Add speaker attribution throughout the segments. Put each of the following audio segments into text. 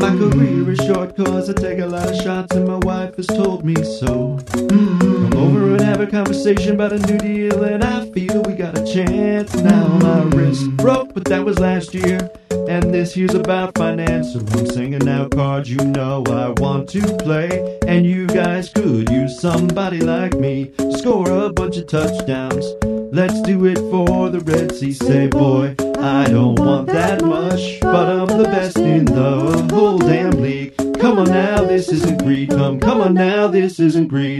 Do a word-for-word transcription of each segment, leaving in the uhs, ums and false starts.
Speaker 1: My career is short cause I take a lot of shots and my wife has told me so. Mm-hmm. Come over and have a conversation about a new deal and I feel we got a chance. Now my wrist broke, but that was last year. And this year's about finance, so I'm singing out cards you know I want to play. And you guys could use somebody like me to score a bunch of touchdowns. Let's do it for the Red Sea. Say, boy, I don't want that much, but I'm the best in the whole damn league. Come on now, this isn't greed. Come, come on now, this isn't greed.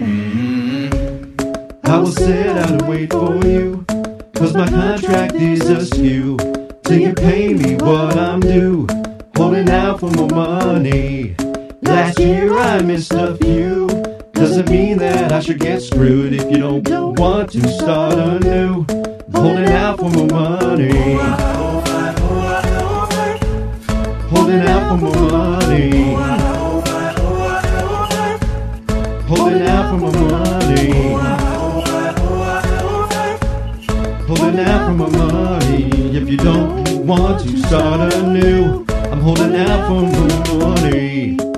Speaker 1: I will sit out and wait for you, cause my contract is askew. Till you pay me what I'm due, holding out for more money. Last year I missed a few. Doesn't mean that I should get screwed if you don't want to start anew. Holding out for more money. Holding out for more money. Holding out for more money. Holding out for more money. If you don't want to start anew, I'm holding out for more money.